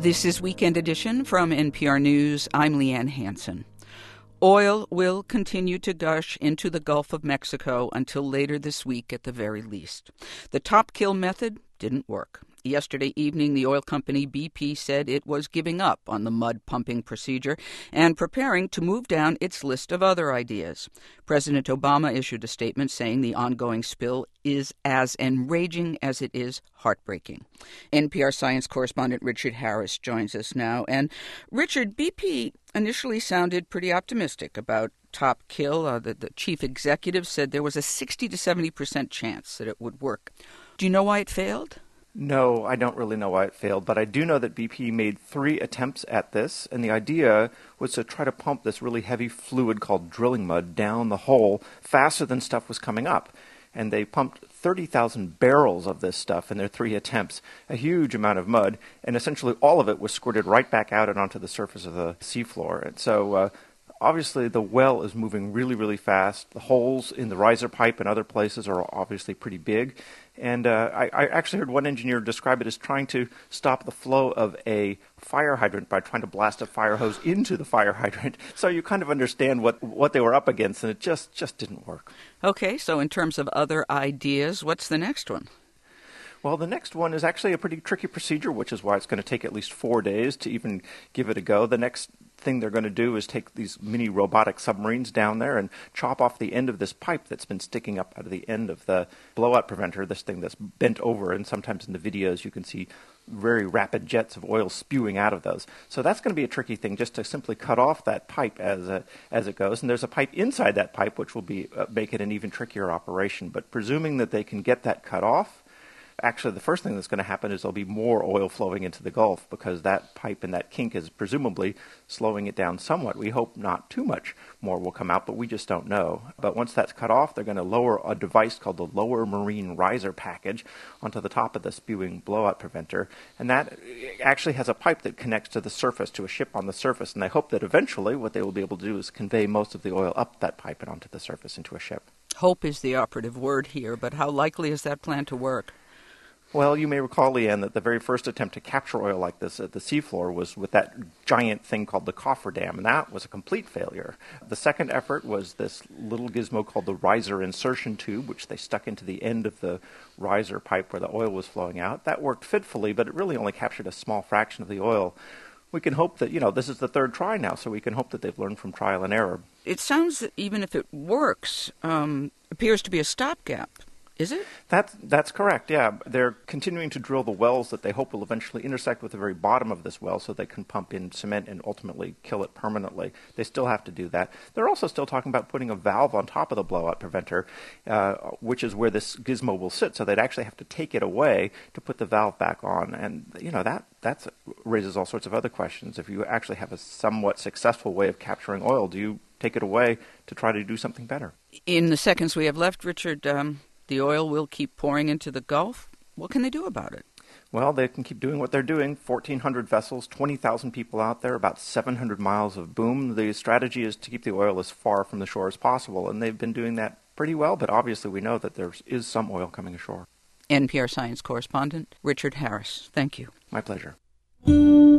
This is Weekend Edition from NPR News. I'm Leanne Hansen. Oil will continue to gush into the Gulf of Mexico until later this week at the very least. The top kill method didn't work. Yesterday evening, the oil company BP said it was giving up on the mud pumping procedure and preparing to move down its list of other ideas. President Obama issued a statement saying the ongoing spill is as enraging as it is heartbreaking. NPR science correspondent Richard Harris joins us now. And Richard, BP initially sounded pretty optimistic about top kill. The chief executive said there was a 60 to 70% chance that it would work. Do you know why it failed? No, I don't really know why it failed, but I do know that BP made 3 attempts at this, and the idea was to try to pump this really heavy fluid called drilling mud down the hole faster than stuff was coming up. And they pumped 30,000 barrels of this stuff in their 3 attempts, a huge amount of mud, and essentially all of it was squirted right back out and onto the surface of the seafloor. And so obviously the well is moving really, really fast. The holes in the riser pipe and other places are obviously pretty big. And I actually heard one engineer describe it as trying to stop the flow of a fire hydrant by trying to blast a fire hose into the fire hydrant. So you kind of understand what they were up against, and it just didn't work. Okay, so in terms of other ideas, what's the next one? Well, the next one is actually a pretty tricky procedure, which is why it's going to take at least 4 days to even give it a go. The next thing they're going to do is take these mini robotic submarines down there and chop off the end of this pipe that's been sticking up out of the end of the blowout preventer, this thing that's bent over, and sometimes in the videos you can see very rapid jets of oil spewing out of those. So that's going to be a tricky thing, just to simply cut off that pipe as it goes. And there's a pipe inside that pipe which will make it an even trickier operation. But presuming that they can get that cut off, actually, the first thing that's going to happen is there'll be more oil flowing into the Gulf because that pipe and that kink is presumably slowing it down somewhat. We hope not too much more will come out, but we just don't know. But once that's cut off, they're going to lower a device called the Lower Marine Riser Package onto the top of the spewing blowout preventer. And that actually has a pipe that connects to the surface, to a ship on the surface. And I hope that eventually what they will be able to do is convey most of the oil up that pipe and onto the surface into a ship. Hope is the operative word here, but how likely is that plan to work? Well, you may recall, Leanne, that the very first attempt to capture oil like this at the seafloor was with that giant thing called the cofferdam, and that was a complete failure. The second effort was this little gizmo called the riser insertion tube, which they stuck into the end of the riser pipe where the oil was flowing out. That worked fitfully, but it really only captured a small fraction of the oil. We can hope that, this is the third try now, so we can hope that they've learned from trial and error. It sounds that even if it works, appears to be a stopgap. Is it? That's correct, yeah. They're continuing to drill the wells that they hope will eventually intersect with the very bottom of this well so they can pump in cement and ultimately kill it permanently. They still have to do that. They're also still talking about putting a valve on top of the blowout preventer, which is where this gizmo will sit, so they'd actually have to take it away to put the valve back on. And, that raises all sorts of other questions. If you actually have a somewhat successful way of capturing oil, do you take it away to try to do something better? In the seconds we have left, Richard, the oil will keep pouring into the Gulf. What can they do about it? Well, they can keep doing what they're doing. 1,400 vessels, 20,000 people out there, about 700 miles of boom. The strategy is to keep the oil as far from the shore as possible, and they've been doing that pretty well, but obviously we know that there is some oil coming ashore. NPR science correspondent Richard Harris, thank you. My pleasure.